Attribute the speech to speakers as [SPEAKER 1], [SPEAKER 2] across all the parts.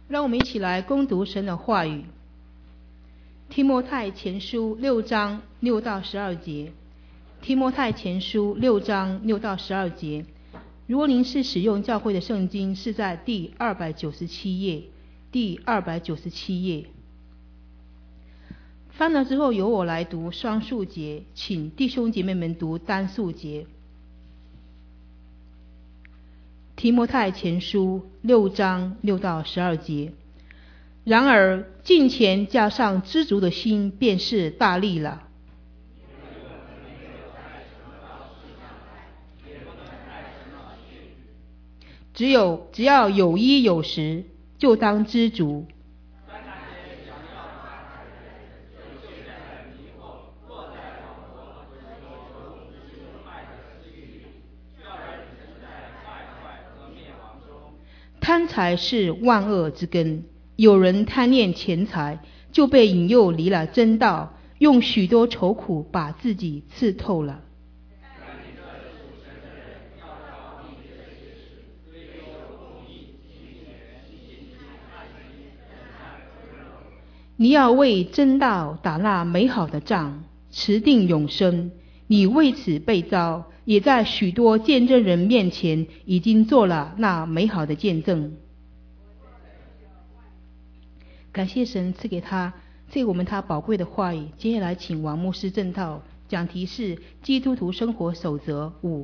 [SPEAKER 1] 让我们一起来攻读神的话语。提摩太前书6章6到12节。提摩太前书6章6到12节。如果您是使用教会的圣经，是在第297页，第297页。翻了之后由我来读双数节，请弟兄姐妹们读单数节。提摩太前书6章6到12节。然而敬虔加上知足的心，便是大利了。只要有衣有食，就当知足。贪财是万恶之根，有人贪恋钱财，就被引诱离了真道，用许多愁苦把自己刺透了。你要为真道打那美好的仗，持定永生。你为此被召，也在许多见证人面前已经做了那美好的见证。感谢神赐给我们他宝贵的话语。接下来请王牧师证道，讲题是基督徒生活守则5。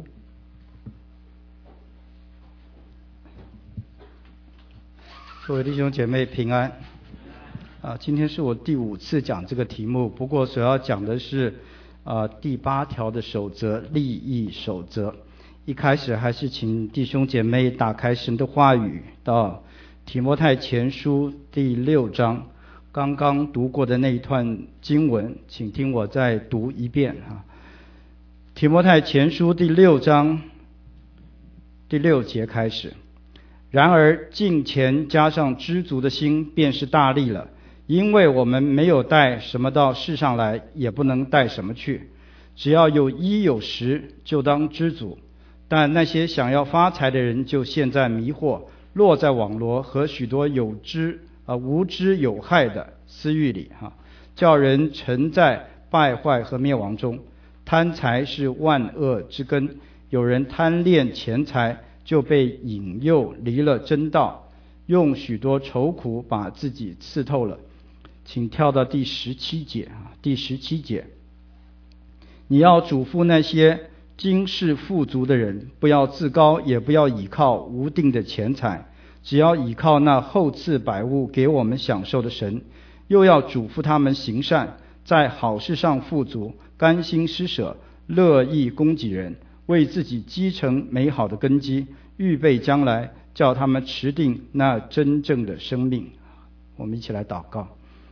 [SPEAKER 2] 各位弟兄姐妹平安。今天是我第5次讲这个题目，不过所要讲的是第8条的守则，利益守则。一开始还是请弟兄姐妹打开神的话语，到提摩太前书第6章，刚刚读过的那一段经文，请听我再读一遍。提摩太前书第6章第6节开始。然而敬虔加上知足的心，便是大利了。因为我们没有带什么到世上来，也不能带什么去，只要有衣有食，就当知足。但那些想要发财的人，就陷在迷惑，落在网罗和许多无知有害的私欲里，叫人沉在败坏和灭亡中。贪财是万恶之根，有人贪恋钱财，就被引诱离了真道，用许多愁苦把自己刺透了。请跳到第17节。第17节，你要嘱咐那些今世富足的人，不要自高，也不要倚靠无定的钱财，只要倚靠那厚赐百物给我们享受的神。又要嘱咐他们行善，在好事上富足，甘心施舍，乐意供给人，为自己积成美好的根基，预备将来，叫他们持定那真正的生命。我们一起来祷告。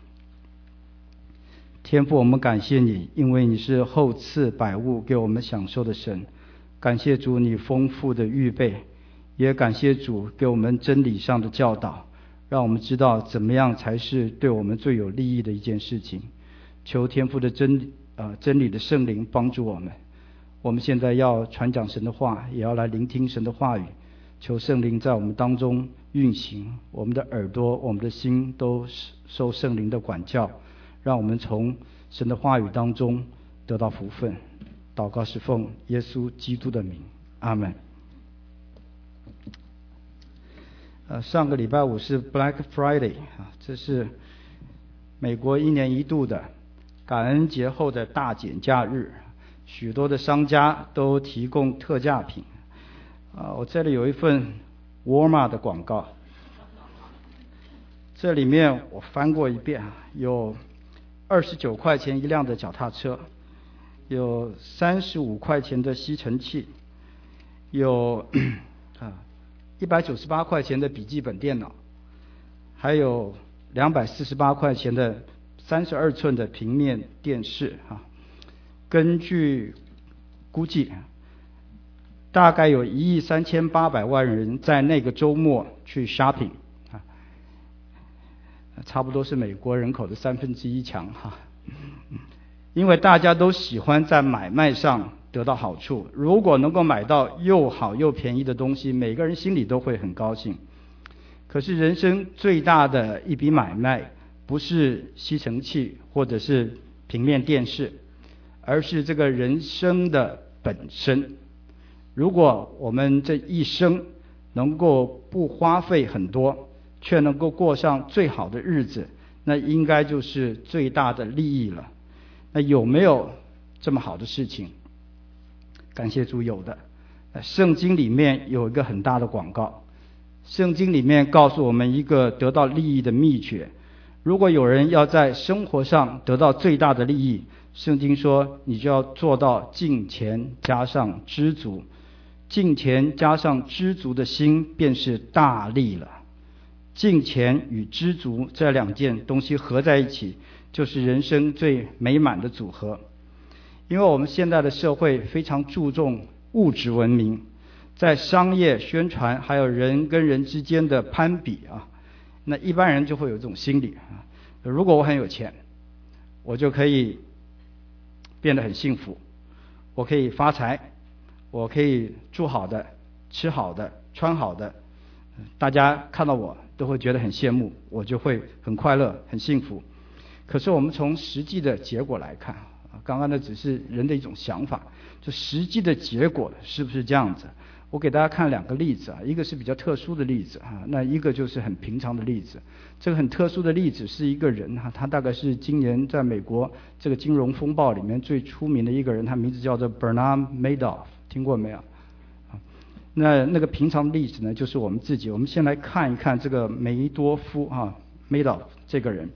[SPEAKER 2] 天父，我们感谢你，因为你是厚赐百物给我们享受的神。感谢主你丰富的预备，也感谢主给我们真理上的教导，让我们知道怎么样才是对我们最有利益的一件事情。求天父的真理的圣灵帮助我们。我们现在要传讲神的话，也要来聆听神的话语。求圣灵在我们当中运行，我们的耳朵我们的心都受圣灵的管教，让我们从神的话语当中得到福分。祷告是奉耶稣基督的名，阿们。上个礼拜五是 Black Friday， 这是美国1年1度的感恩节后的大减价日，许多的商家都提供特价品。我这里有一份 Walmart 的广告，这里面我翻过一遍，有29块钱一辆的脚踏车，有35块钱的吸尘器，有198块钱的笔记本电脑，还有248块钱的32寸的平面电视。根据估计，大概有1.38亿人在那个周末去 shopping， 差不多是美国人口的1/3强。因为大家都喜欢在买卖上得到好处，如果能够买到又好又便宜的东西，每个人心里都会很高兴。 可是人生最大的一笔买卖，不是吸尘器或者是平面电视，而是这个人生的本身。如果我们这一生能够不花费很多，却能够过上最好的日子，那应该就是最大的利益了。那有没有这么好的事情？感谢主，有的。圣经里面有一个很大的广告，圣经里面告诉我们一个得到利益的秘诀。如果有人要在生活上得到最大的利益，圣经说你就要做到敬虔加上知足，敬虔加上知足的心便是大利了。敬虔与知足这两件东西合在一起，就是人生最美满的组合。因为我们现在的社会非常注重物质文明，在商业宣传还有人跟人之间的攀比啊，那一般人就会有这种心理啊，如果我很有钱，我就可以变得很幸福，我可以发财，我可以住好的，吃好的，穿好的，大家看到我都会觉得很羡慕，我就会很快乐很幸福。可是我们从实际的结果来看，刚刚那只是人的一种想法，就实际的结果是不是这样子？我给大家看两个例子啊，一个是比较特殊的例子啊，那一个就是很平常的例子。这个很特殊的例子是一个人哈，他大概是今年在美国这个金融风暴里面最出名的一个人，他名字叫做 Bernard Madoff， 听过没有？那个平常的例子呢，就是我们自己。我们先来看一看这个梅多夫啊 Madoff 这个人。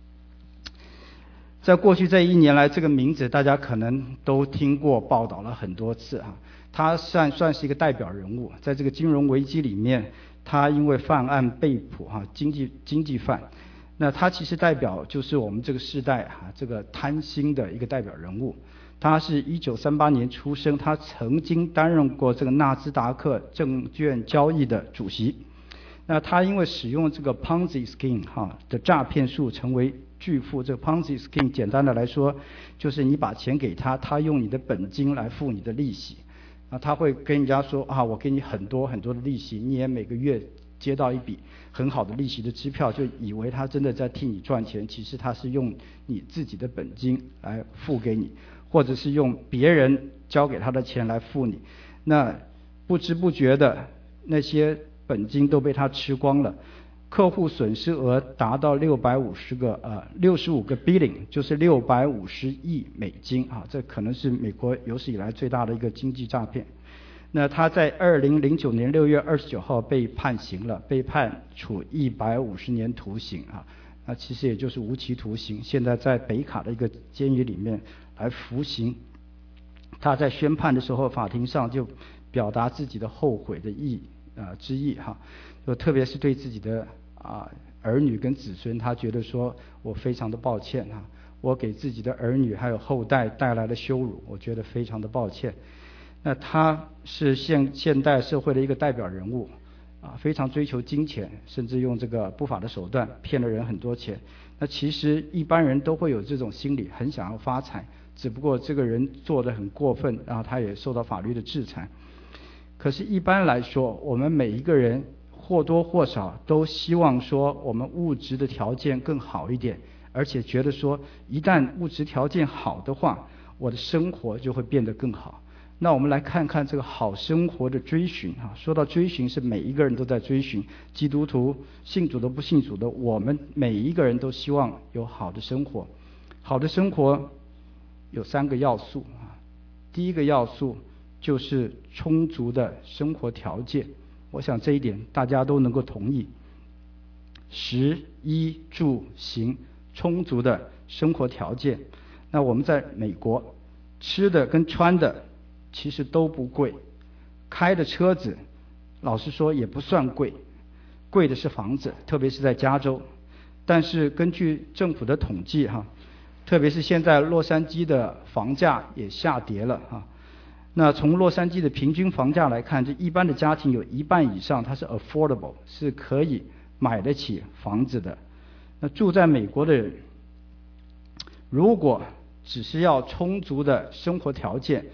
[SPEAKER 2] 在过去这一年来，这个名字大家可能都听过，报道了很多次啊。他算是一个代表人物，在这个金融危机里面，他因为犯案被捕哈，经济犯。那他其实代表就是我们这个世代哈，这个贪心的一个代表人物。他是1938年出生，他曾经担任过这个纳斯达克证券交易的主席。那他因为使用这个 Ponzi scheme 哈的诈骗术成为巨富。这个 Ponzi scheme 简单的来说，就是你把钱给他，他用你的本金来付你的利息。他会跟人家说啊，我给你很多很多的利息，你也每个月接到一笔很好的利息的支票，就以为他真的在替你赚钱，其实他是用你自己的本金来付给你，或者是用别人交给他的钱来付你。那不知不觉的那些本金都被他吃光了，客户损失额达到65个 billion， 就是650亿美金啊，这可能是美国有史以来最大的一个经济诈骗。那他在2009年6月29号被判刑了，被判处150年徒刑啊，那其实也就是无期徒刑，现在在北卡的一个监狱里面来服刑。他在宣判的时候，法庭上就表达自己的后悔的之意哈，就特别是对自己的儿女跟子孙，他觉得说我非常的抱歉哈，我给自己的儿女还有后代带来了羞辱，我觉得非常的抱歉。那他是现代社会的一个代表人物非常追求金钱，甚至用这个不法的手段骗了人很多钱。那其实一般人都会有这种心理，很想要发财，只不过这个人做得很过分，然后他也受到法律的制裁。可是一般来说，我们每一个人或多或少都希望说我们物质的条件更好一点，而且觉得说一旦物质条件好的话，我的生活就会变得更好。那我们来看看这个好生活的追寻说到追寻，是每一个人都在追寻，基督徒信主的不信主的，我们每一个人都希望有好的生活。好的生活有3个要素第一个要素就是充足的生活条件，我想这一点大家都能够同意。食衣住行，充足的生活条件。那我们在美国吃的跟穿的其实都不贵，开的车子老实说也不算贵，贵的是房子，特别是在加州。但是根据政府的统计特别是现在洛杉矶的房价也下跌了那从洛杉矶的平均房价来看，这一般的家庭有1半以上它是 affordable， 是可以买得起房子的。那住在美国的人，如果只是要充足的生活条件，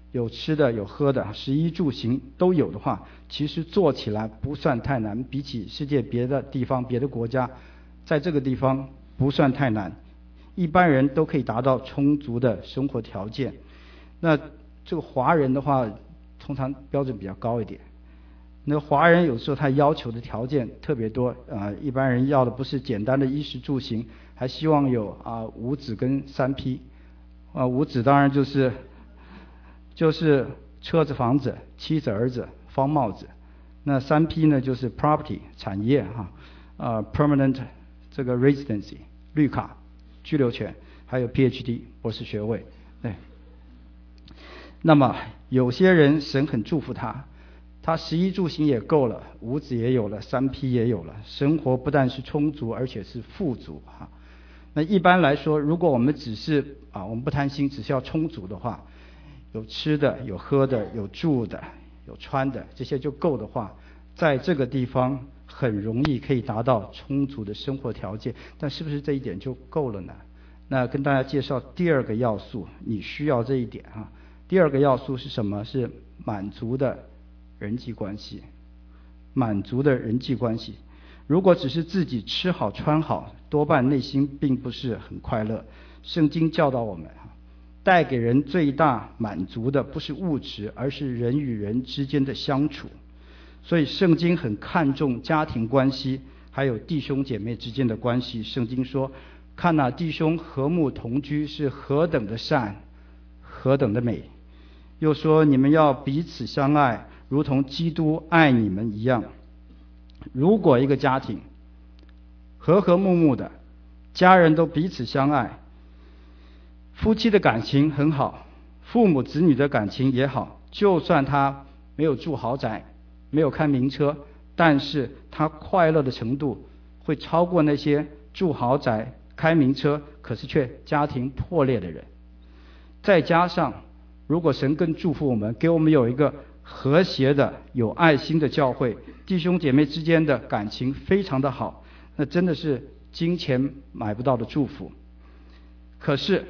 [SPEAKER 2] 有吃的有喝的，食衣住行都有的话，其实做起来不算太难，比起世界别的地方别的国家，在这个地方不算太难，一般人都可以达到充足的生活条件。那这个华人的话通常标准比较高一点，那华人有时候他要求的条件特别多，一般人要的不是简单的衣食住行，还希望有五子跟三批。五子当然就是车子房子妻子儿子方帽子，那三批呢就是 property 产业permanent 这个 residency 绿卡居留权，还有 PhD 博士学位。对，那么有些人神很祝福他食衣住行也够了，五子也有了，三批也有了，生活不但是充足，而且是富足那一般来说，如果我们只是我们不贪心，只是要充足的话，有吃的有喝的有住的有穿的，这些就够的话，在这个地方很容易可以达到充足的生活条件。但是不是这一点就够了呢？那跟大家介绍第二个要素，你需要这一点第二个要素是什么？是满足的人际关系。满足的人际关系，如果只是自己吃好穿好，多半内心并不是很快乐。圣经教导我们带给人最大满足的不是物质，而是人与人之间的相处。所以圣经很看重家庭关系，还有弟兄姐妹之间的关系。圣经说，看那弟兄和睦同居是何等的善，何等的美。又说，你们要彼此相爱，如同基督爱你们一样。如果一个家庭和和睦睦的，家人都彼此相爱，夫妻的感情很好，父母子女的感情也好，就算他没有住豪宅，没有开名车，但是他快乐的程度会超过那些住豪宅开名车可是却家庭破裂的人。再加上如果神更祝福我们，给我们有一个和谐的有爱心的教会，弟兄姐妹之间的感情非常的好，那真的是金钱买不到的祝福。可是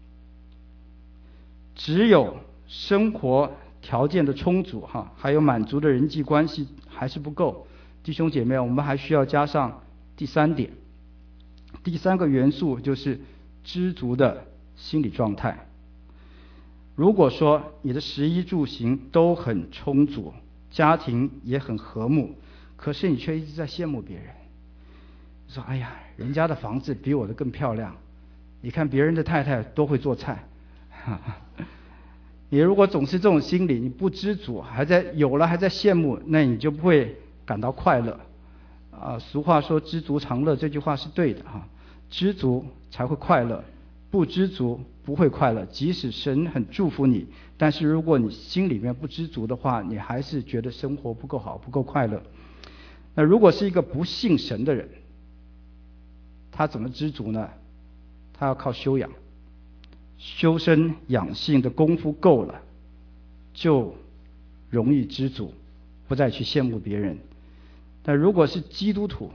[SPEAKER 2] 只有生活条件的充足还有满足的人际关系还是不够。弟兄姐妹，我们还需要加上第三点，第三个元素就是知足的心理状态。如果说你的食衣住行都很充足，家庭也很和睦，可是你却一直在羡慕别人，说哎呀，人家的房子比我的更漂亮，你看别人的太太多会做菜你如果总是这种心理，你不知足，还在羡慕，那你就不会感到快乐俗话说知足常乐，这句话是对的知足才会快乐，不知足不会快乐。即使神很祝福你，但是如果你心里面不知足的话，你还是觉得生活不够好，不够快乐。那如果是一个不信神的人，他怎么知足呢？他要靠修养，修身养性的功夫够了，就容易知足，不再去羡慕别人。但如果是基督徒，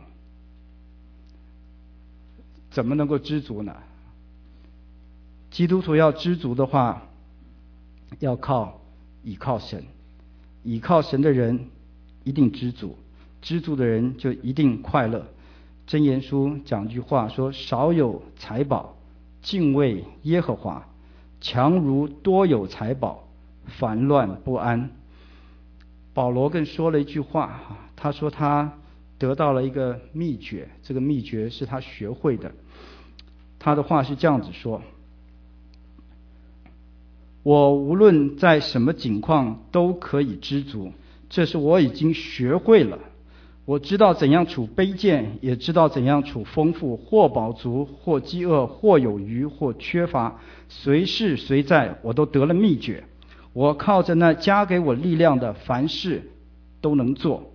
[SPEAKER 2] 怎么能够知足呢？基督徒要知足的话，要倚靠神。倚靠神的人一定知足，知足的人就一定快乐。箴言书讲句话说，少有财宝，敬畏耶和华，强如多有财宝，烦乱不安。保罗更说了一句话，他说他得到了一个秘诀，这个秘诀是他学会的。他的话是这样子说，我无论在什么境况都可以知足，这是我已经学会了。我知道怎样处卑贱，也知道怎样处丰富，或饱足，或饥饿，或有余，或缺乏，随事随在，我都得了秘诀。我靠着那加给我力量的，凡事都能做。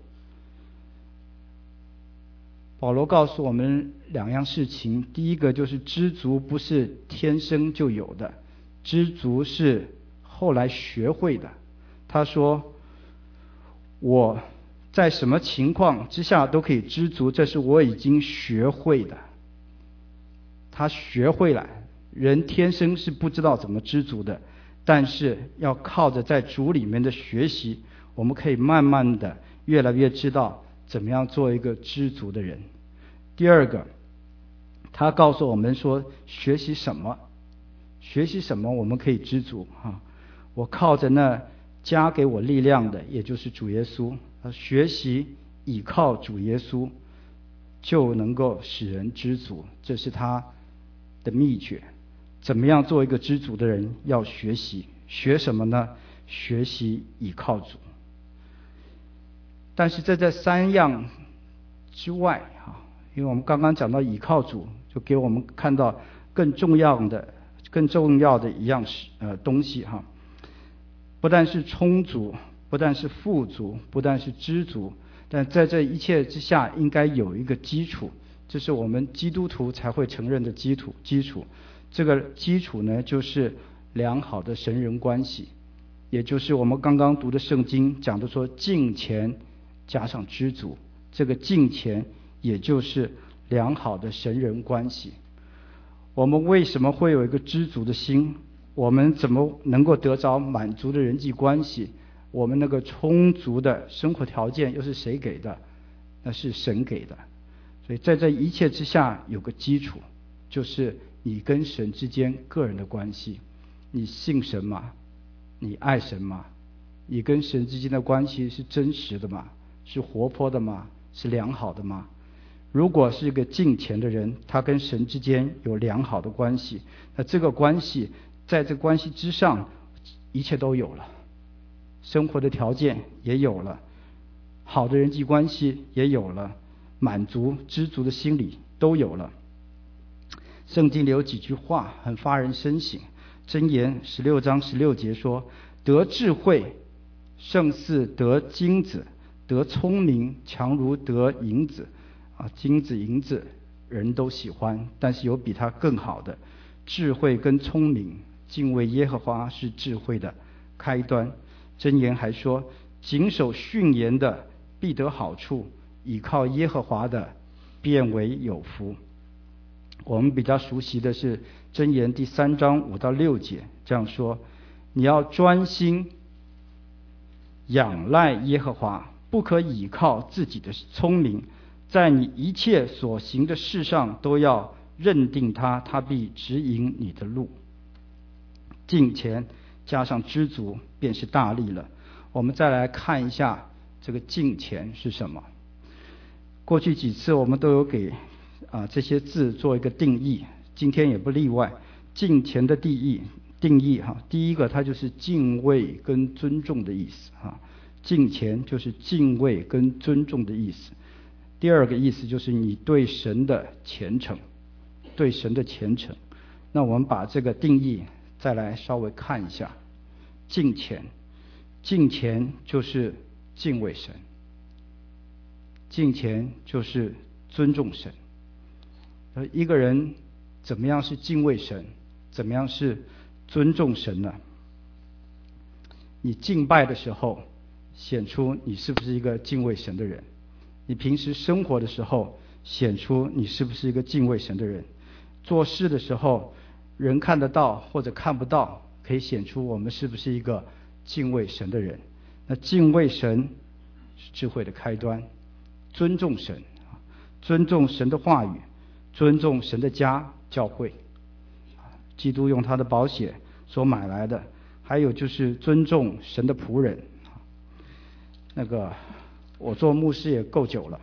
[SPEAKER 2] 保罗告诉我们两样事情，第一个就是知足不是天生就有的，知足是后来学会的。他说，我在什么情况之下都可以知足，这是我已经学会的。他学会了，人天生是不知道怎么知足的。 但是要靠着在主里面的学习，我们可以慢慢的越来越知道怎么样做一个知足的人。第二个，他告诉我们说，学习什么我们可以知足啊。我靠着那加给我力量的，也就是主耶稣，学习倚靠主耶稣，就能够使人知足，这是他的秘诀。怎么样做一个知足的人？要学习，学什么呢？学习倚靠主。但是在这三样之外啊，因为我们刚刚讲到倚靠主，就给我们看到更重要的一样东西哈。不但是充足，不但是富足，不但是知足，但在这一切之下应该有一个基础，这是我们基督徒才会承认的基础。这个基础呢，就是良好的神人关系，也就是我们刚刚读的圣经讲的说敬虔加上知足，这个敬虔也就是良好的神人关系。我们为什么会有一个知足的心？我们怎么能够得着满足的人际关系？我们那个充足的生活条件又是谁给的？那是神给的。所以在这一切之下有个基础，就是你跟神之间个人的关系。你信神吗？你爱神吗？你跟神之间的关系是真实的吗？是活泼的吗？是良好的吗？如果是一个敬虔的人，他跟神之间有良好的关系，那这个关系在这关系之上一切都有了，生活的条件也有了，好的人际关系也有了，满足知足的心理都有了。圣经里有几句话很发人深省，箴言16章16节说，得智慧胜似得金子，得聪明强如得银子。金子银子人都喜欢，但是有比它更好的。智慧跟聪明，敬畏耶和华是智慧的开端。箴言还说，谨守训言的必得好处，倚靠耶和华的便为有福。我们比较熟悉的是箴言第3章5到6节这样说，你要专心仰赖耶和华，不可倚靠自己的聪明，在你一切所行的事上都要认定他，他必指引你的路。敬虔加上知足便是大利了。我们再来看一下这个敬虔是什么。过去几次我们都有给这些字做一个定义，今天也不例外。敬虔的定义第一个它就是敬畏跟尊重的意思敬虔就是敬畏跟尊重的意思。第二个意思就是你对神的虔诚，对神的虔诚。那我们把这个定义再来稍微看一下。敬虔就是敬畏神，敬虔就是尊重神。一个人怎么样是敬畏神，怎么样是尊重神呢？你敬拜的时候显出你是不是一个敬畏神的人，你平时生活的时候显出你是不是一个敬畏神的人，做事的时候人看得到或者看不到，可以显出我们是不是一个敬畏神的人。那敬畏神是智慧的开端，尊重神，尊重神的话语，尊重神的家教会，基督用他的宝血所买来的。还有就是尊重神的仆人。我做牧师也够久了，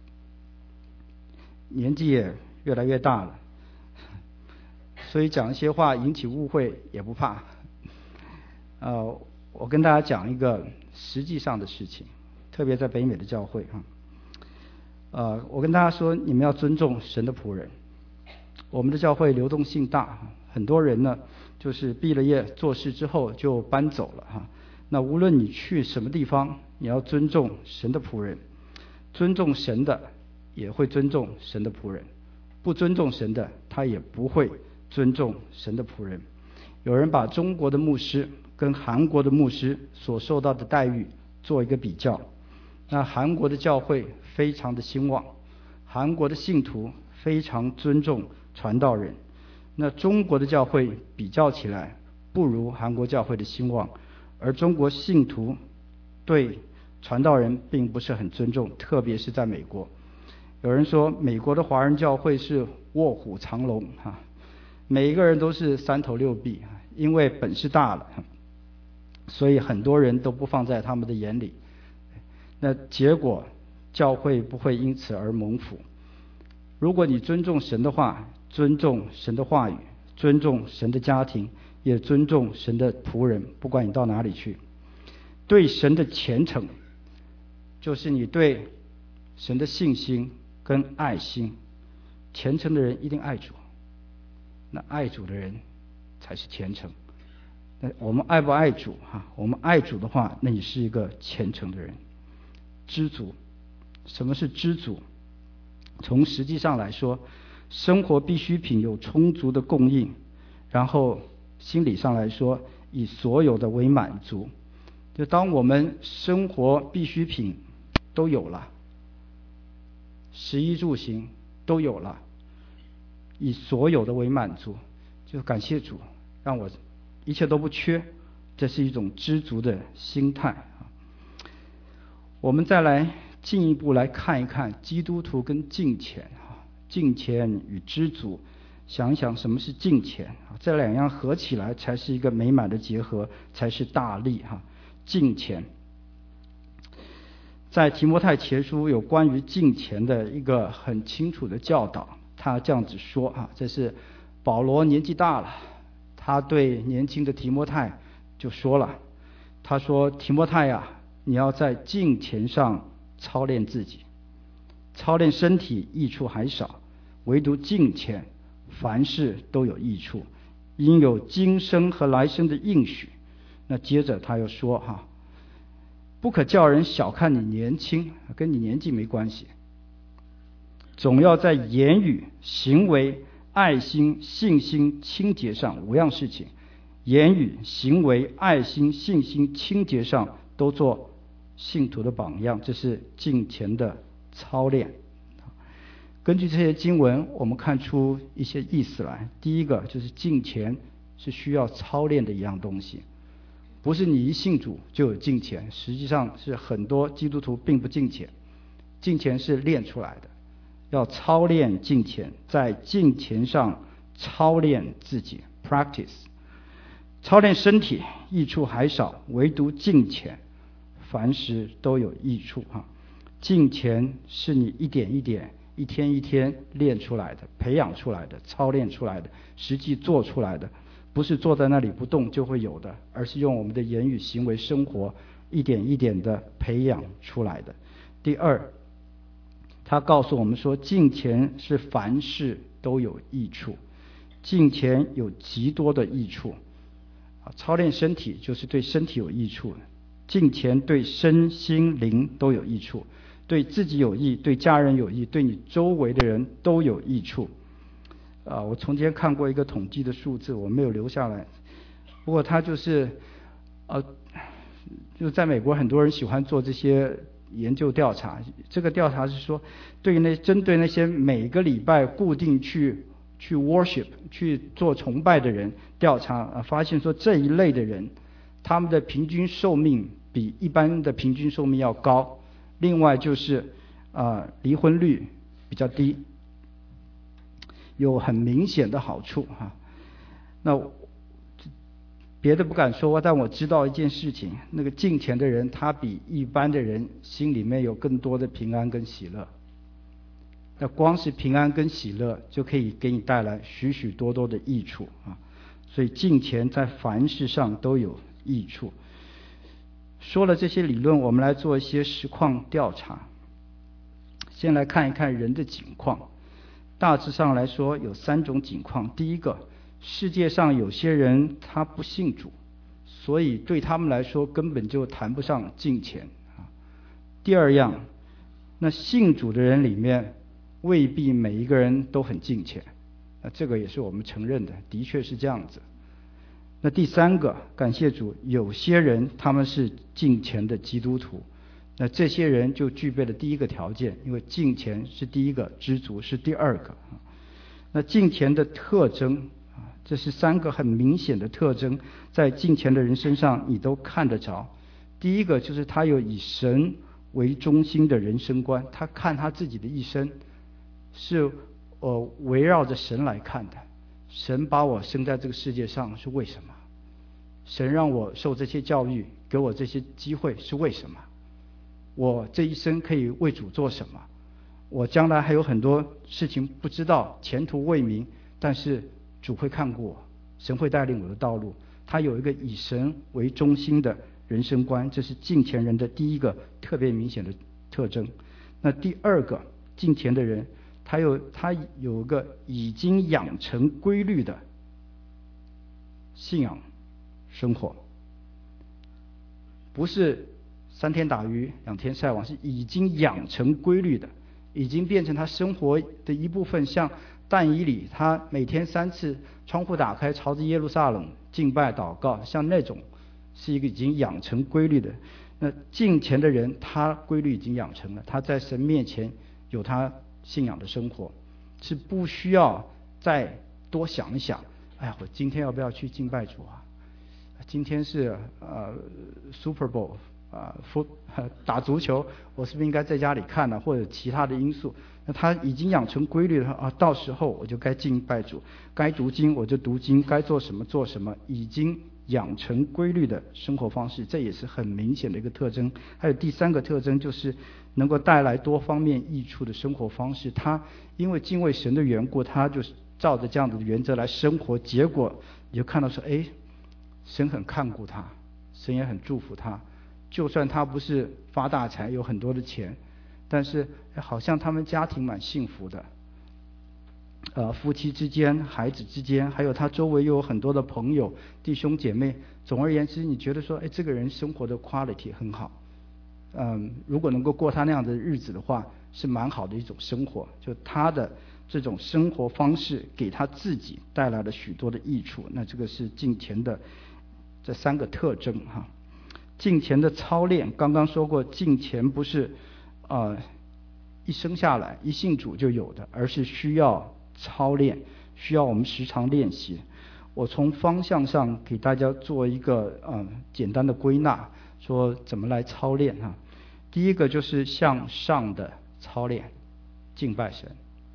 [SPEAKER 2] 年纪也越来越大了，所以讲一些话引起误会也不怕。我跟大家讲一个实际上的事情，特别在北美的教会我跟大家说，你们要尊重神的仆人。我们的教会流动性大，很多人呢就是毕了业做事之后就搬走了那无论你去什么地方，你要尊重神的仆人。尊重神的也会尊重神的仆人，不尊重神的他也不会尊重神的仆人。有人把中国的牧师跟韩国的牧师所受到的待遇做一个比较，那韩国的教会非常的兴旺，韩国的信徒非常尊重传道人，那中国的教会比较起来不如韩国教会的兴旺，而中国信徒对传道人并不是很尊重，特别是在美国。有人说美国的华人教会是卧虎藏龙每一个人都是三头六臂，因为本事大了，所以很多人都不放在他们的眼里。那结果教会不会因此而蒙福。如果你尊重神的话，尊重神的话语，尊重神的家庭，也尊重神的仆人，不管你到哪里去，对神的虔诚就是你对神的信心跟爱心。虔诚的人一定爱主，那爱主的人才是虔诚。那我们爱不爱主我们爱主的话，那你是一个虔诚的人。知足，什么是知足？从实际上来说，生活必需品有充足的供应，然后心理上来说，以所有的为满足。就当我们生活必需品都有了，食衣住行都有了，以所有的为满足，就感谢主，让我一切都不缺，这是一种知足的心态。我们再来进一步来看一看基督徒跟敬虔敬虔与知足，想一想什么是敬虔这两样合起来才是一个美满的结合，才是大力敬虔。在提摩太前书有关于敬虔的一个很清楚的教导，他这样子说这是保罗年纪大了，他对年轻的提摩太就说了，他说提摩太你要在敬虔上操练自己，操练身体益处还少，唯独敬虔凡事都有益处，因有今生和来生的应许。那接着他又说不可叫人小看你年轻，跟你年纪没关系，总要在言语、行为、爱心、信心、清洁上5样事情，言语、行为、爱心、信心、清洁上都做信徒的榜样，这是敬虔的操练。根据这些经文，我们看出一些意思来。第一个就是敬虔是需要操练的一样东西，不是你一信主就有敬虔，实际上是很多基督徒并不敬虔，敬虔是练出来的，要操练敬虔，在敬虔上操练自己 practice。 操练身体益处还少，唯独敬虔凡事都有益处敬虔是你一点一点一天一天练出来的，培养出来的，操练出来的，实际做出来的，不是坐在那里不动就会有的，而是用我们的言语行为生活一点一点的培养出来的。第二，他告诉我们说敬虔是凡事都有益处，敬虔有极多的益处操练身体就是对身体有益处，敬虔对身心灵都有益处，对自己有益，对家人有益，对你周围的人都有益处我从前看过一个统计的数字，我没有留下来，不过他就是在美国很多人喜欢做这些研究调查，这个调查是说针对那些每个礼拜固定去 worship 去做崇拜的人调查发现说这一类的人他们的平均寿命比一般的平均寿命要高，另外就是离婚率比较低，有很明显的好处那别的不敢说，但我知道一件事情，那个敬虔的人他比一般的人心里面有更多的平安跟喜乐，那光是平安跟喜乐就可以给你带来许许多多的益处所以敬虔在凡事上都有益处。说了这些理论，我们来做一些实况调查。先来看一看人的景况，大致上来说有3种景况。第一个，世界上有些人他不信主，所以对他们来说根本就谈不上敬虔第二样，那信主的人里面未必每一个人都很敬虔，这个也是我们承认的，的确是这样子。那第三个，感谢主，有些人他们是敬虔的基督徒，那这些人就具备了第一个条件，因为敬虔是第一个，知足是第二个。那敬虔的特征这是3个很明显的特征，在敬虔的人身上你都看得着。第一个就是他有以神为中心的人生观，他看他自己的一生是围绕着神来看的。神把我生在这个世界上是为什么？神让我受这些教育，给我这些机会是为什么？我这一生可以为主做什么？我将来还有很多事情不知道，前途未明，但是主会看顾我，神会带领我的道路。他有一个以神为中心的人生观，这是敬虔人的第一个特别明显的特征。那第二个，敬虔的人他有一个已经养成规律的信仰生活，不是3天打鱼2天晒网，是已经养成规律的，已经变成他生活的一部分。像但以理，他每天3次窗户打开朝着耶路撒冷敬拜祷告，像那种是一个已经养成规律的。那敬虔的人他规律已经养成了，他在神面前有他信仰的生活，是不需要再多想一想，哎呀，我今天要不要去敬拜主啊？今天是Super Bowl 打足球，我是不是应该在家里看呢？或者其他的因素？那他已经养成规律了啊，到时候我就该敬拜主，该读经我就读经，该做什么做什么，已经养成规律的生活方式，这也是很明显的一个特征。还有第3个特征，就是能够带来多方面益处的生活方式。他因为敬畏神的缘故，他就是照着这样的原则来生活，结果你就看到说，哎，神很看顾他，神也很祝福他。就算他不是发大财有很多的钱，但是好像他们家庭蛮幸福的，夫妻之间、孩子之间，还有他周围又有很多的朋友、弟兄姐妹。总而言之，你觉得说，哎，这个人生活的 quality 很好。如果能够过他那样的日子的话，是蛮好的一种生活。就他的这种生活方式给他自己带来了许多的益处。那这个是敬虔的这3个特征哈。敬虔的操练，刚刚说过，敬虔不是一生下来一信主就有的，而是需要操练，需要我们时常练习。我从方向上给大家做一个简单的归纳，说怎么来操练哈。第一个就是向上的操练，敬拜神。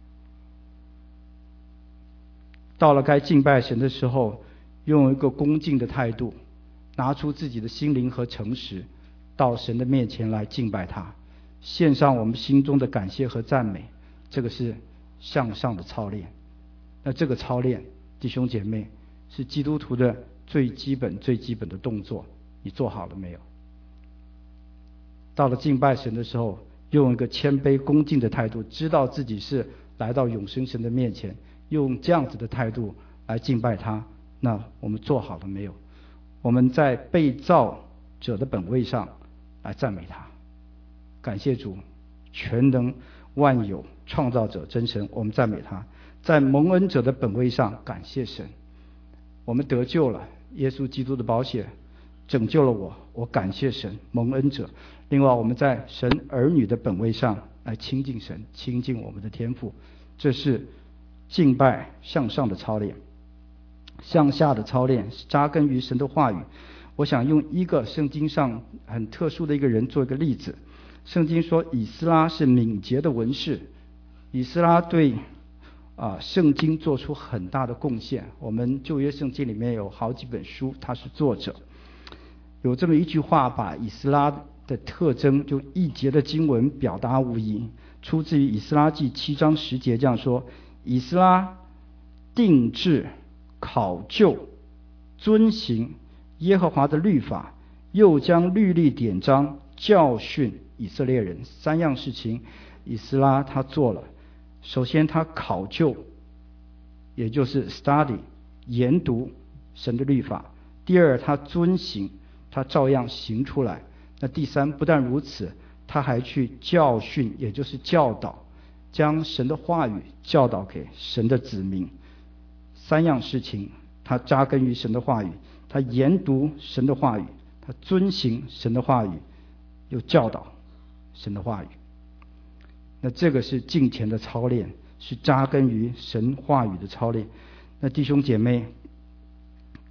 [SPEAKER 2] 到了该敬拜神的时候，用一个恭敬的态度，拿出自己的心灵和诚实，到神的面前来敬拜他，献上我们心中的感谢和赞美。这个是向上的操练。那这个操练，弟兄姐妹，是基督徒的最基本的动作，你做好了没有？到了敬拜神的时候，用一个谦卑恭敬的态度，知道自己是来到永生神的面前，用这样子的态度来敬拜他，那我们做好了没有？我们在被造者的本位上来赞美他，感谢主，全能万有创造者真神，我们赞美他。在蒙恩者的本位上感谢神，我们得救了，耶稣基督的宝血拯救了我感谢神，蒙恩者。另外我们在神儿女的本位上来亲近神，亲近我们的天父，这是敬拜向上的操练。向下的操练是扎根于神的话语。我想用一个圣经上很特殊的一个人做一个例子。圣经说以斯拉是敏捷的文士，以斯拉对圣经做出很大的贡献。我们旧约圣经里面有好几本书，他是作者。有这么一句话把以斯拉的特征就一节的经文表达无疑，出自于以斯拉记7章10节，这样说：以斯拉定制考究遵行耶和华的律法，又将律例典章教训以色列人。3样事情以斯拉他做了。首先他考究，也就是 study 研读神的律法。第二他遵行，他照样行出来。那第三不但如此，他还去教训，也就是教导，将神的话语教导给神的子民。3样事情，他扎根于神的话语，他研读神的话语，他遵行神的话语，又教导神的话语。那这个是敬虔的操练，是扎根于神话语的操练。那弟兄姐妹，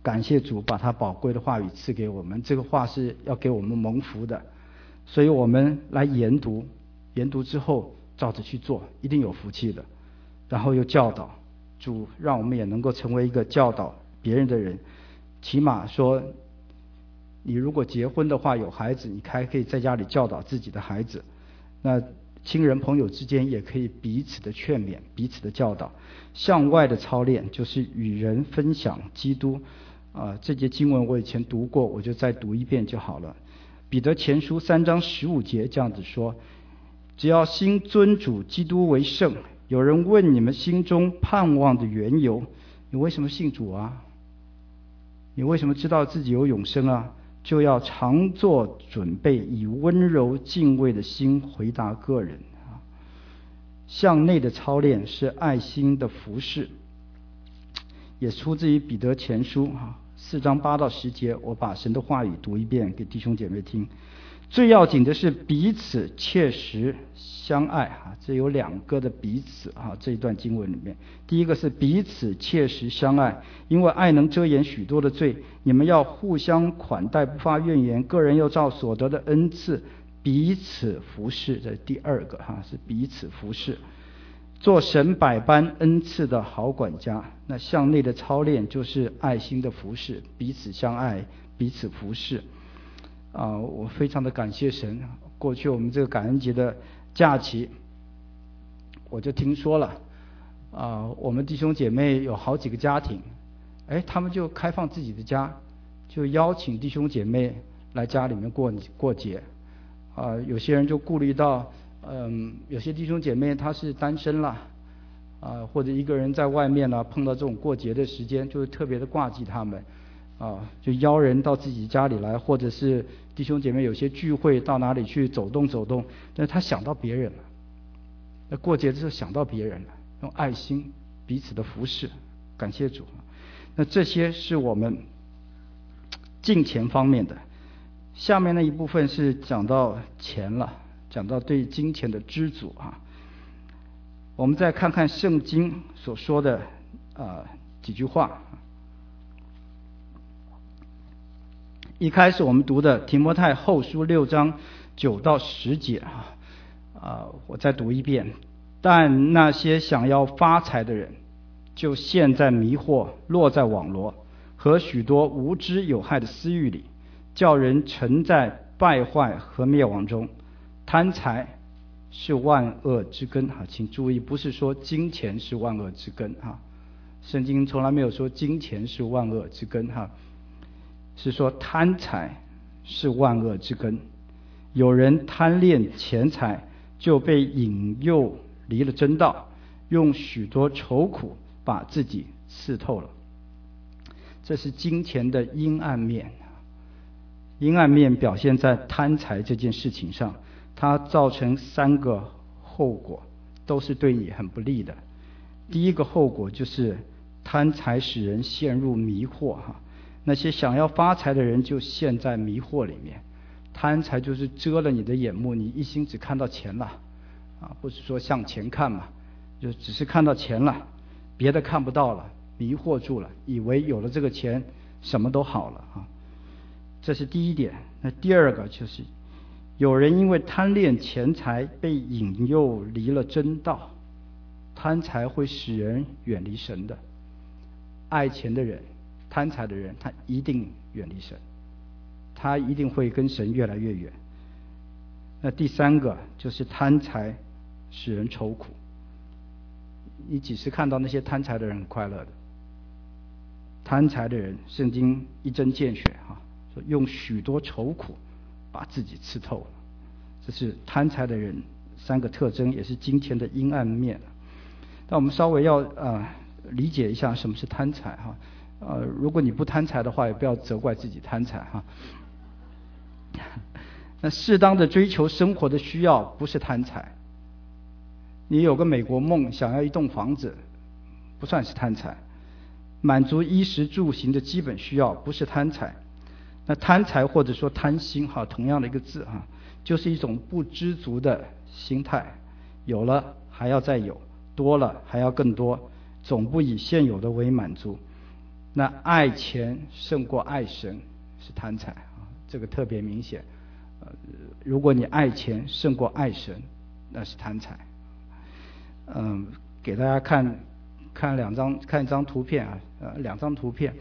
[SPEAKER 2] 感谢主把他宝贵的话语赐给我们，这个话是要给我们蒙福的，所以我们来研读，研读之后照着去做，一定有福气的。然后又教导，主让我们也能够成为一个教导别人的人，起码说你如果结婚的话有孩子，你还可以在家里教导自己的孩子，那亲人朋友之间也可以彼此的劝勉，彼此的教导。向外的操练就是与人分享基督这节经文我以前读过，我就再读一遍就好了。彼得前书3章15节这样子说，只要心尊主基督为圣。有人问你们心中盼望的缘由，你为什么信主啊？你为什么知道自己有永生啊？就要常做准备，以温柔敬畏的心回答个人。向内的操练是爱心的服事，也出自于彼得前书4章8到10节。我把神的话语读一遍给弟兄姐妹听。最要紧的是彼此切实相爱这有2个的彼此这一段经文里面，第一个是彼此切实相爱，因为爱能遮掩许多的罪。你们要互相款待，不发怨言，个人要照所得的恩赐彼此服侍。这是第2个是彼此服侍，做神百般恩赐的好管家。那向内的操练就是爱心的服侍，彼此相爱，彼此服侍。我非常的感谢神。过去我们这个感恩节的假期，我就听说了我们弟兄姐妹有好几个家庭，他们就开放自己的家，就邀请弟兄姐妹来家里面过节。有些人就顾虑到有些弟兄姐妹他是单身啦或者一个人在外面啦，碰到这种过节的时间就会特别的挂记他们就邀人到自己家里来，或者是弟兄姐妹有些聚会到哪里去走动走动，但是他想到别人了，那过节的时候想到别人了，用爱心彼此的服侍，感谢主。那这些是我们金钱方面的。下面那一部分是讲到钱了，讲到对金钱的知足我们再看看圣经所说的几句话。一开始我们读的提摩太后书6章9到10节我再读一遍。但那些想要发财的人，就陷在迷惑，落在网罗和许多无知有害的私欲里，叫人沉在败坏和灭亡中。贪财是万恶之根请注意，不是说金钱是万恶之根圣经从来没有说金钱是万恶之根是说贪财是万恶之根。有人贪恋钱财，就被引诱离了真道，用许多愁苦把自己刺透了。这是金钱的阴暗面。阴暗面表现在贪财这件事情上，它造成3个后果，都是对你很不利的。第一个后果就是贪财使人陷入迷惑那些想要发财的人就陷在迷惑里面。贪财就是遮了你的眼目，你一心只看到钱了不是说向前看嘛，就只是看到钱了，别的看不到了，迷惑住了，以为有了这个钱什么都好了这是第一点。那第2个就是有人因为贪恋钱财被引诱离了真道。贪财会使人远离神的，爱钱的人，贪财的人，他一定远离神，他一定会跟神越来越远。那第3个就是贪财使人愁苦。你几时看到那些贪财的人很快乐的？贪财的人，圣经一针见血说用许多愁苦把自己刺透了。这是贪财的人3个特征，也是金钱的阴暗面。但我们稍微要理解一下什么是贪财如果你不贪财的话，也不要责怪自己贪财那适当的追求生活的需要不是贪财。你有个美国梦，想要一栋房子，不算是贪财。满足衣食住行的基本需要不是贪财。那贪财或者说贪心同样的一个字就是一种不知足的心态，有了还要再有，多了还要更多，总不以现有的为满足。 那爱钱胜过爱神是贪财啊，这个特别明显。如果你爱钱胜过爱神，那是贪财。给大家看一张图片啊，两张图片，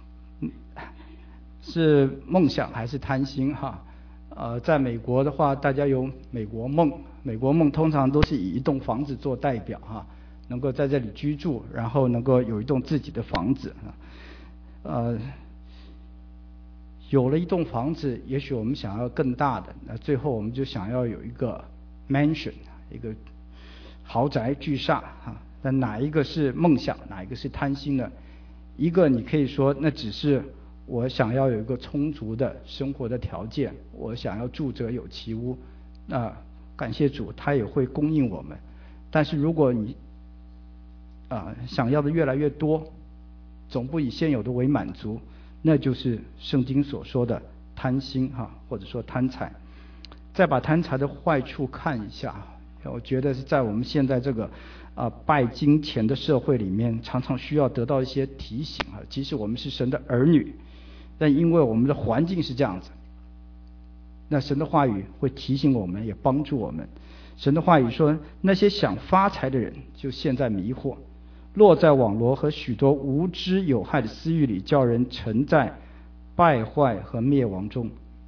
[SPEAKER 2] 是梦想还是贪心哈？在美国的话，大家有美国梦，美国梦通常都是以一栋房子做代表哈，能够在这里居住，然后能够有一栋自己的房子有了一栋房子，也许我们想要更大的，那最后我们就想要有一个 mansion， 一个豪宅巨厦哈。那哪一个是梦想，哪一个是贪心呢？一个你可以说那只是我想要有一个充足的生活的条件，我想要住者有其屋，那感谢主他也会供应我们。但是如果你想要的越来越多，总不以现有的为满足，那就是圣经所说的贪心哈，或者说贪财。再把贪财的坏处看一下，我觉得是在我们现在这个拜金钱的社会里面，常常需要得到一些提醒啊。即使我们是神的儿女，但因为我们的环境是这样子，那神的话语会提醒我们，也帮助我们。神的话语说，那些想发财的人就陷在迷惑，落在网罗和许多无知有害的私欲里，叫人沉在败坏和灭亡中。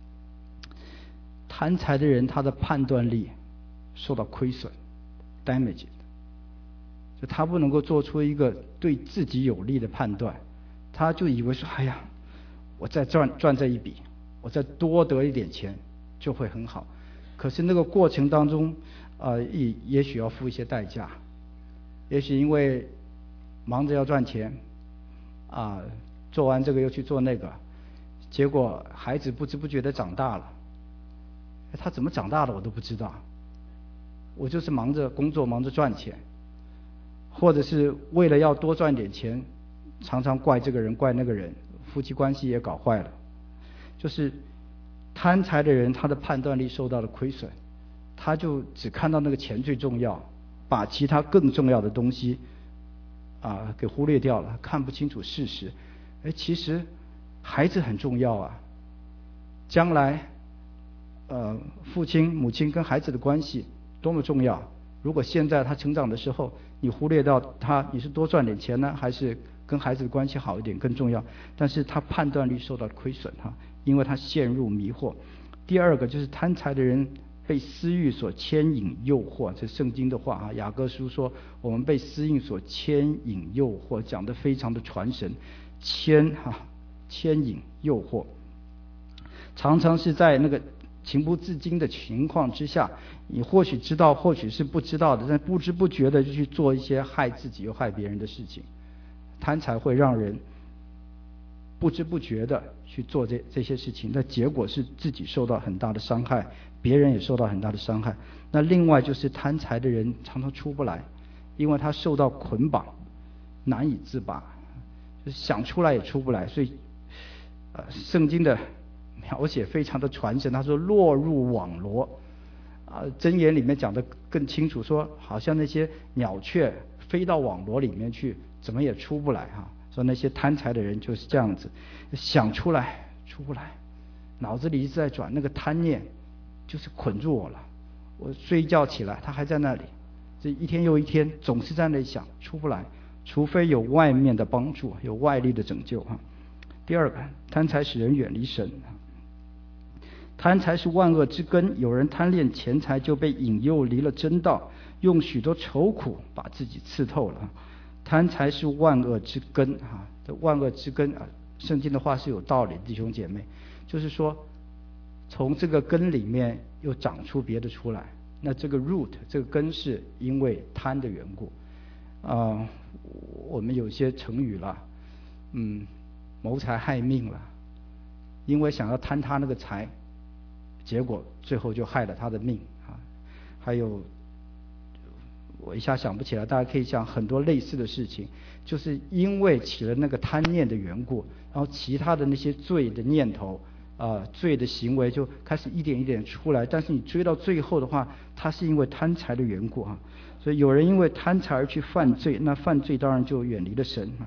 [SPEAKER 2] 贪财的人，他的判断力受到亏损 damaged， 就他不能够做出一个对自己有利的判断，他就以为说，哎呀，我再赚这一笔，我再多得一点钱就会很好。可是那个过程当中也许要付一些代价，也许因为忙着要赚钱做完这个又去做那个，结果孩子不知不觉的长大了，他怎么长大的我都不知道，我就是忙着工作，忙着赚钱，或者是为了要多赚点钱，常常怪这个人怪那个人，夫妻关系也搞坏了。就是贪财的人，他的判断力受到了亏损，他就只看到那个钱最重要，把其他更重要的东西给忽略掉了，看不清楚事实。其实孩子很重要啊，将来父亲母亲跟孩子的关系多么重要。如果现在他成长的时候，你忽略到他，你是多赚点钱呢，还是跟孩子的关系好一点更重要？但是他判断力受到亏损因为他陷入迷惑。第二个就是贪财的人被私欲所牵引诱惑，这圣经的话雅各书说我们被私欲所牵引诱惑，讲得非常的传神。牵引诱惑，常常是在那个情不自禁的情况之下，你或许知道或许是不知道的，但不知不觉的就去做一些害自己又害别人的事情。贪财会让人不知不觉的去做这些事情，那结果是自己受到很大的伤害，别人也受到很大的伤害。那另外就是贪财的人常常出不来，因为他受到捆绑，难以自拔，就是想出来也出不来。所以圣经的描写非常的传神，他说落入网罗箴言里面讲的更清楚，说好像那些鸟雀飞到网罗里面去，怎么也出不来说那些贪财的人就是这样子，想出来出不来，脑子里一直在转，那个贪念就是捆住我了，我睡一觉起来他还在那里，这一天又一天总是在那里想，出不来，除非有外面的帮助，有外力的拯救第二个，贪财使人远离神。贪财是万恶之根，有人贪恋钱财，就被引诱离了真道，用许多愁苦把自己刺透了。贪财是万恶之根这万恶之根圣经的话是有道理，弟兄姐妹，就是说从这个根里面又长出别的出来。那这个 root 这个根是因为贪的缘故我们有些成语了谋财害命了，因为想要贪他那个财，结果最后就害了他的命还有我一下想不起来，大家可以想很多类似的事情，就是因为起了那个贪念的缘故，然后其他的那些罪的念头罪的行为就开始一点一点出来，但是你追到最后的话，它是因为贪财的缘故所以有人因为贪财而去犯罪，那犯罪当然就远离了神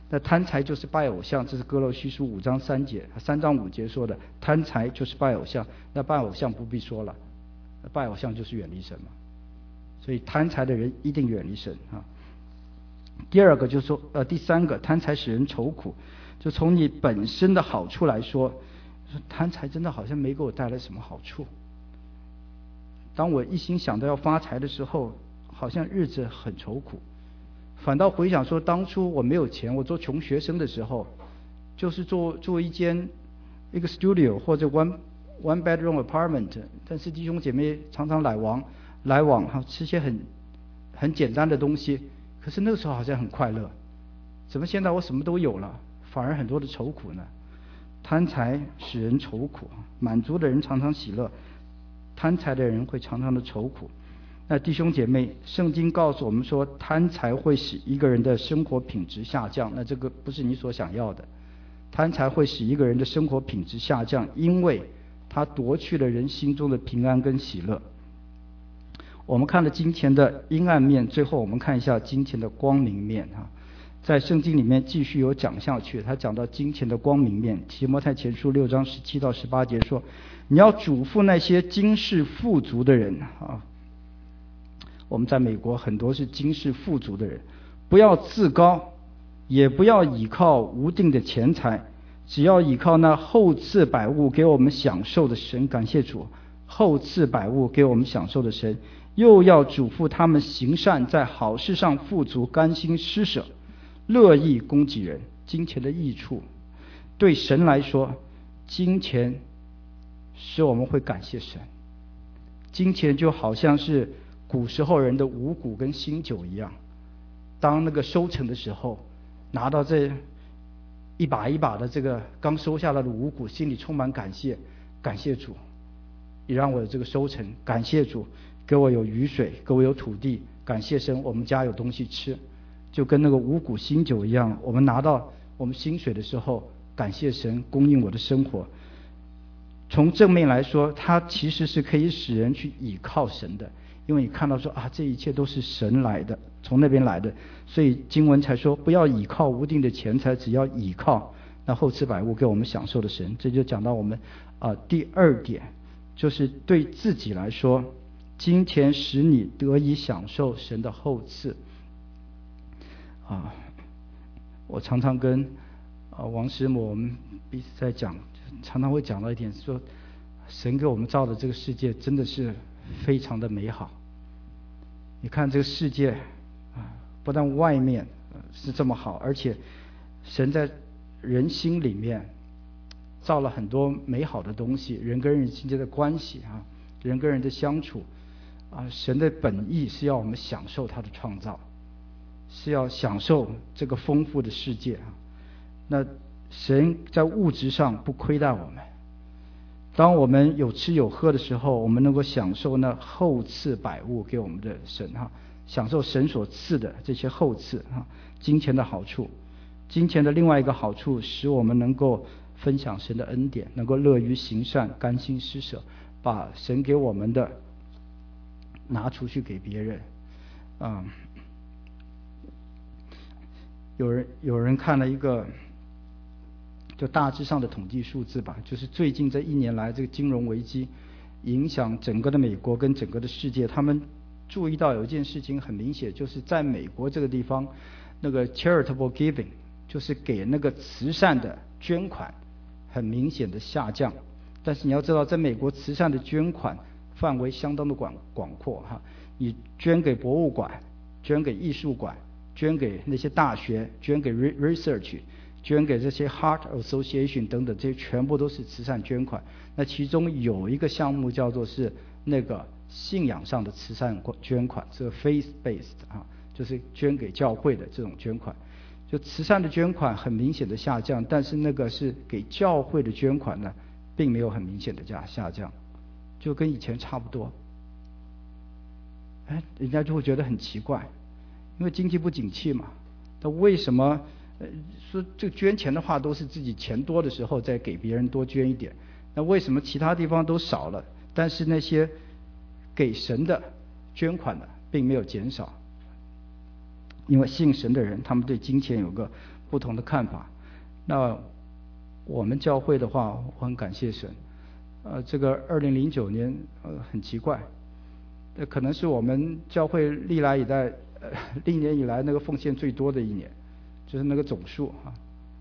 [SPEAKER 2] 那贪财就是拜偶像，这是哥罗西书5章3节，3章5节说的，贪财就是拜偶像。那拜偶像不必说了，拜偶像就是远离神嘛。所以贪财的人一定远离神啊。第三个，贪财使人愁苦。就从你本身的好处来说，贪财真的好像没给我带来什么好处。当我一心想到要发财的时候，好像日子很愁苦。反倒回想说，当初我没有钱，我做穷学生的时候，就是做一个 studio 或者 one bedroom apartment， 但是弟兄姐妹常常来往哈，吃些很简单的东西，可是那个时候好像很快乐。怎么现在我什么都有了，反而很多的愁苦呢？贪财使人愁苦，满足的人常常喜乐，贪财的人会常常的愁苦。那弟兄姐妹，圣经告诉我们说，贪财会使一个人的生活品质下降，那这个不是你所想要的。贪财会使一个人的生活品质下降，因为他夺去了人心中的平安跟喜乐。我们看了金钱的阴暗面，最后我们看一下金钱的光明面啊。在圣经里面继续有讲下去，他讲到金钱的光明面。提摩太前书6章17到18节说，你要嘱咐那些今世富足的人啊，我们在美国很多是今世富足的人，不要自高，也不要倚靠无定的钱财，只要倚靠那厚赐百物给我们享受的神。感谢主，厚赐百物给我们享受的神。又要嘱咐他们行善，在好事上富足，甘心施舍，乐意供给人。金钱的益处，对神来说，金钱使我们会感谢神。金钱就好像是古时候人的五谷跟新酒一样，当那个收成的时候，拿到这一把一把的这个刚收下来的五谷，心里充满感谢，感谢主，你让我有这个收成，感谢主给我有雨水，给我有土地，感谢神我们家有东西吃。就跟那个五谷新酒一样，我们拿到我们薪水的时候，感谢神供应我的生活。从正面来说，它其实是可以使人去倚靠神的，因为你看到说啊，这一切都是神来的，从那边来的，所以经文才说不要倚靠无定的钱财，只要倚靠那厚赐百物给我们享受的神。这就讲到我们第二点，就是对自己来说，金钱使你得以享受神的厚赐。我常常跟王师母我们彼此在讲，常常会讲到一点，说神给我们造的这个世界真的是非常的美好。你看这个世界不但外面是这么好，而且神在人心里面造了很多美好的东西，人跟人之间的关系人跟人的相处神的本意是要我们享受他的创造，是要享受这个丰富的世界那神在物质上不亏待我们，当我们有吃有喝的时候，我们能够享受那厚赐百物给我们的神享受神所赐的这些厚赐金钱的好处。金钱的另外一个好处，使我们能够分享神的恩典，能够乐于行善，甘心施舍，把神给我们的拿出去给别人有人看了一个就大致上的统计数字吧，就是最近这1年来这个金融危机影响整个的美国跟整个的世界，他们注意到有一件事情很明显，就是在美国这个地方，那个 charitable giving 就是给那个慈善的捐款很明显的下降。但是你要知道，在美国慈善的捐款范围相当的广阔你捐给博物馆，捐给艺术馆，捐给那些大学，捐给 research， 捐给这些 Heart Association 等等，这些全部都是慈善捐款。那其中有一个项目叫做是那个信仰上的慈善捐款，这个 faith based 就是捐给教会的这种捐款。就慈善的捐款很明显的下降，但是那个是给教会的捐款呢，并没有很明显的下降，就跟以前差不多。人家就会觉得很奇怪，因为经济不景气嘛，那为什么说这个捐钱的话都是自己钱多的时候再给别人多捐一点，那为什么其他地方都少了，但是那些给神的捐款的并没有减少？因为信神的人他们对金钱有个不同的看法。那我们教会的话，我很感谢神。这个2009年，很奇怪，可能是我们教会历年以来那个奉献最多的一年，就是那个总数啊。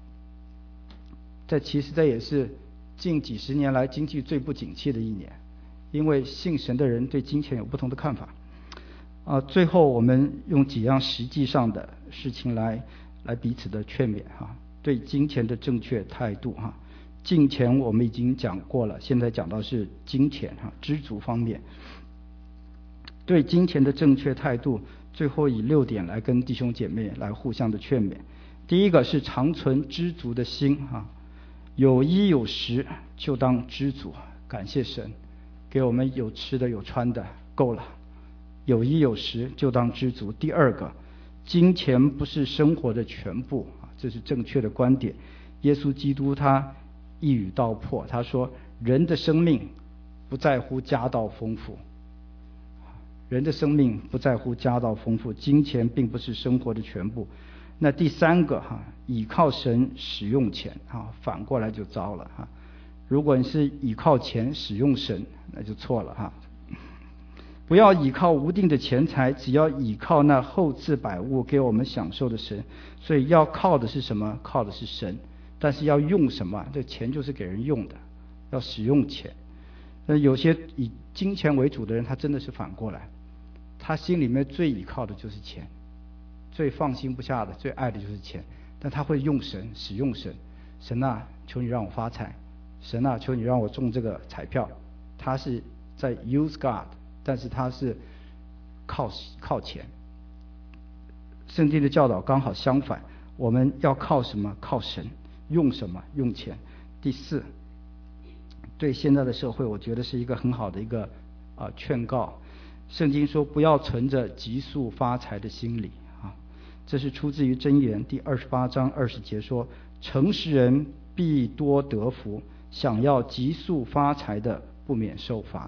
[SPEAKER 2] 其实这也是近几十年来经济最不景气的一年，因为信神的人对金钱有不同的看法。最后我们用几样实际上的事情来彼此的劝勉对金钱的正确态度金钱我们已经讲过了，现在讲到是金钱知足方面。对金钱的正确态度，最后以6点来跟弟兄姐妹来互相的劝勉。第一个是常存知足的心有衣有食就当知足，感谢神给我们有吃的有穿的，够了，有衣有食就当知足。第二个，金钱不是生活的全部这是正确的观点。耶稣基督他一语道破，他说人的生命不在乎家道丰富，人的生命不在乎家道丰富，金钱并不是生活的全部。那第三个倚靠神使用钱反过来就糟了如果你是倚靠钱使用神，那就错了不要倚靠无定的钱财，只要倚靠那厚赐百物给我们享受的神。所以要靠的是什么？靠的是神。但是要用什么？这钱就是给人用的，要使用钱。那有些以金钱为主的人，他真的是反过来，他心里面最倚靠的就是钱，最放心不下的、最爱的就是钱。但他会用神，使用神。神啊，求你让我发财；神啊，求你让我中这个彩票。他是在 use God， 但是他是靠钱。圣经的教导刚好相反，我们要靠什么？靠神。用什么？用钱。第四，对现在的社会，我觉得是一个很好的一个劝告。圣经说不要存着急速发财的心理这是出自于箴言第28章20节说，诚实人必多得福，想要急速发财的不免受罚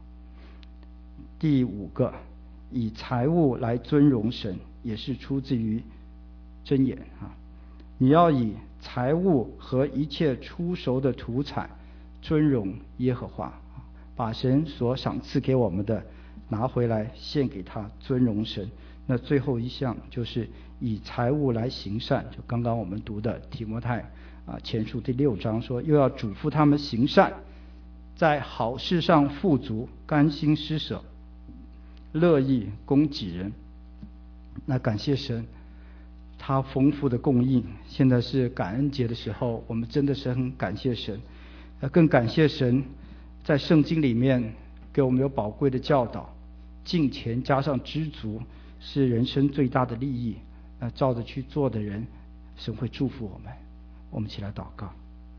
[SPEAKER 2] 第五个，以财物来尊荣神，也是出自于箴言你要以财物和一切出熟的土产尊荣耶和华，把神所赏赐给我们的拿回来献给他，尊荣神。那最后一项就是以财物来行善，就刚刚我们读的提摩太前书第6章说，又要嘱咐他们行善，在好事上富足，甘心施舍，乐意供给人。那感谢神他丰富的供应。现在是感恩节的时候，我们真的是很感谢神，更感谢神在圣经里面给我们有宝贵的教导，敬虔加上知足是人生最大的利益。那照着去做的人，神会祝福我们。我们一起来祷告。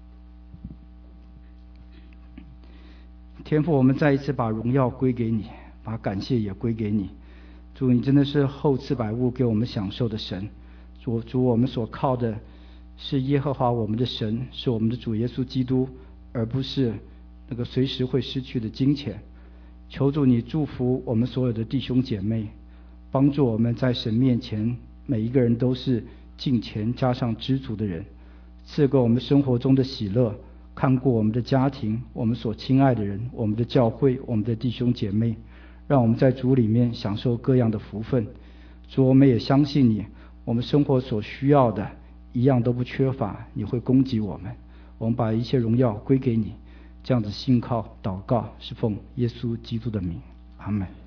[SPEAKER 2] 天父，我们再一次把荣耀归给你，把感谢也归给你。主，你真的是厚赐百物给我们享受的神。主，我们所靠的是耶和华我们的神，是我们的主耶稣基督，而不是那个随时会失去的金钱。求主你祝福我们所有的弟兄姐妹，帮助我们在神面前每一个人都是敬虔加上知足的人，赐给我们生活中的喜乐，看顾我们的家庭，我们所亲爱的人，我们的教会，我们的弟兄姐妹，让我们在主里面享受各样的福分。主，我们也相信你，我们生活所需要的一样都不缺乏，你会供给我们。我们把一切荣耀归给你，这样子信靠祷告是奉耶稣基督的名，阿们。